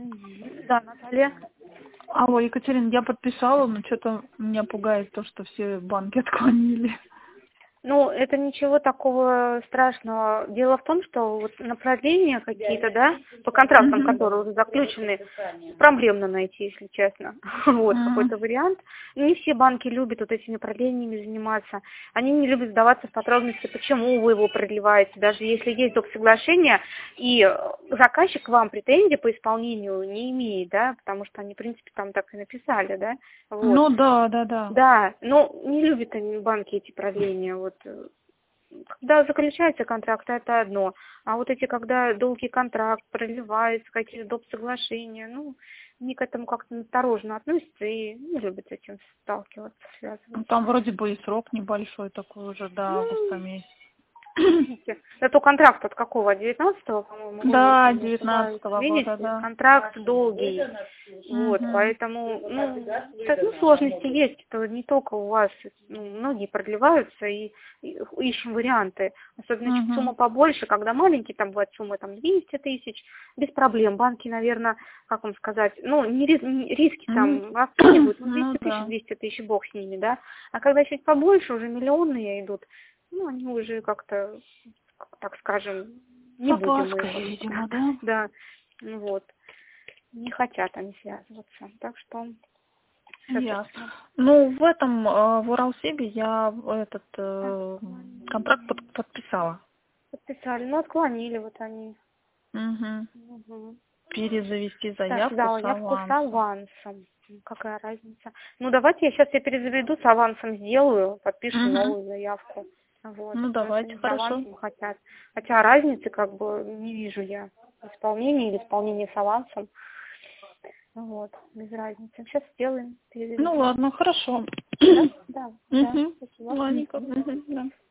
Да, Наталья. Алло, Екатерина, я подписала, но что-то меня пугает то, что все банки отклонили. Ну, это ничего такого страшного. Дело в том, что вот направления какие-то, да, по контрактам, которые уже заключены, проблемно найти, если честно. Вот, какой-то вариант. Не все банки любят вот этими продлениями заниматься. Они не любят сдаваться в подробности, почему вы его продлеваете. Даже если есть доп. Соглашение, и заказчик к вам претензий по исполнению не имеет, да, потому что они, в принципе, там так и написали, да. Вот. Ну да. Да, но не любят они банки эти продления. Вот. Когда заключается контракт, это одно. А вот эти, когда долгий контракт, продлевается, какие-то доп. Соглашения, ну, они к этому как-то осторожно относятся и не любят с этим сталкиваться, связываться. Ну, там вроде бы и срок небольшой такой уже, до августа месяца. Это контракт от какого? 19-го, по-моему? Да, 19-го Видите, года, да. контракт долгий. Вот, поэтому, сложности есть. Это не только у вас, многие продлеваются и ищем варианты. Особенно чуть сумма побольше, когда маленькие, там бывает сумма 200 тысяч, без проблем. Банки, наверное, как вам сказать, риски там оценивают, 200 тысяч, бог с ними, да. А когда чуть побольше, уже миллионные идут, они уже как-то, так скажем, не будем мы. Видимо, да? Да, вот. Не хотят они связываться. Так что... Ясно. Ну, в этом, в Уралсибе я этот контракт подписала. Подписали, отклонили вот они. Перезавести заявку Да, заявку с авансом. Какая разница? Давайте я сейчас перезаведу, с авансом сделаю, подпишу новую заявку. Вот. Ну, давайте, хорошо. Хотят. Хотя разницы как бы не вижу я. Исполнение или исполнение с авансом. Вот, без разницы. Сейчас сделаем. Ну, ладно, хорошо. Да, Спасибо. спасибо. Ладненько. Да.